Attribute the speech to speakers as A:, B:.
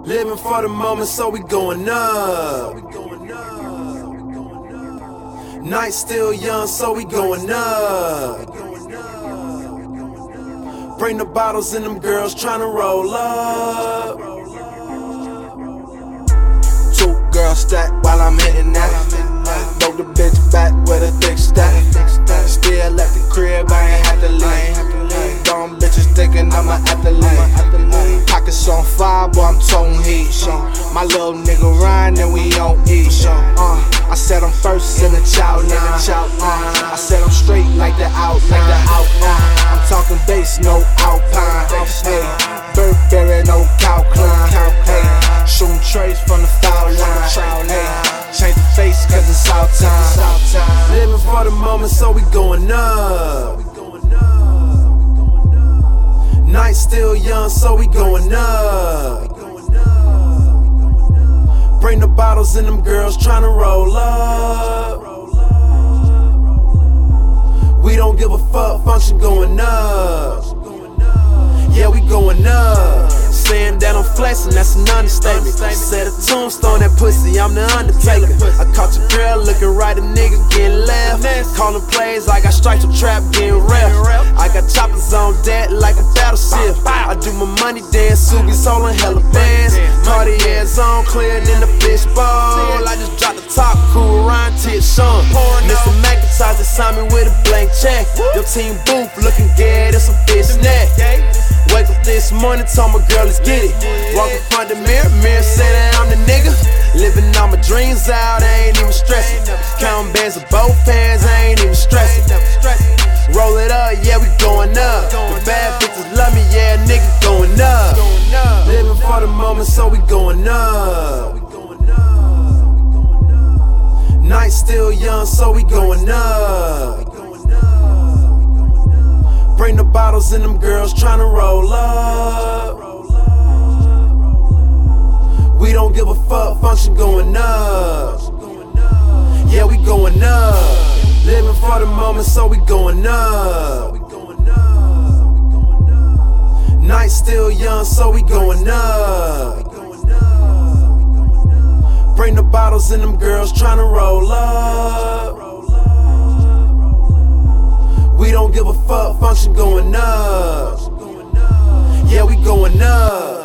A: Living for the moment, so we going up. Night still young, so we going up. Bring the bottles and them girls tryna roll up.
B: Two girls stack while I'm hitting that. Broke the bitch back with a thick stack. Still at the crib, I ain't had to leave. Dumb bitches thinking I'm an athlete. Pockets on fire, boy, I'm toting heat. My little nigga Ryan and we on E. I said I'm first in the chow now. I said I'm straight like the outline. I'm talking bass, no alpine. Hey, Burberry, no cow climb. Hey, shooting trays from the foul line. Hey, change the face cause it's all time.
A: Living for the moment, so we going up. Night still young, so we going up. Bring the bottles and them girls tryna roll up. We don't give a fuck, function going up. Yeah, we going up. Saying that I'm flexing, that's an understatement. Set a tombstone, that pussy, I'm the Undertaker. I caught your girl looking right, a nigga getting left. Calling plays, I got stripes of trap getting ref. I got choppers on deck like a battleship. I do my money dance, Subies holding hella bands. Cartier's on, clearer than the fishbowl. I just dropped the top, cool Ryan Tit Sean. Mr. McIntosh just signed me with a blank check. Your team booth looking good, it's a bitch neck. Wake up this morning, told my girl, let's get it. Walk in front of the mirror, say that I'm the nigga. Living all my dreams out, I ain't even stressing. Counting bands with both hands, I ain't even stressing. Roll it up, yeah, we going up. The bad bitches love me, yeah, nigga going up. Living for the moment, so we going up. Night still young, so we going up. Bring the bottles and them girls tryna roll up. We don't give a fuck, function going up. Yeah, we going up. Living for the moment, so we going up. Night still young, so we going up. Bring the bottles and them girls tryna roll up. We don't give a fuck, function going up. Yeah, we going up.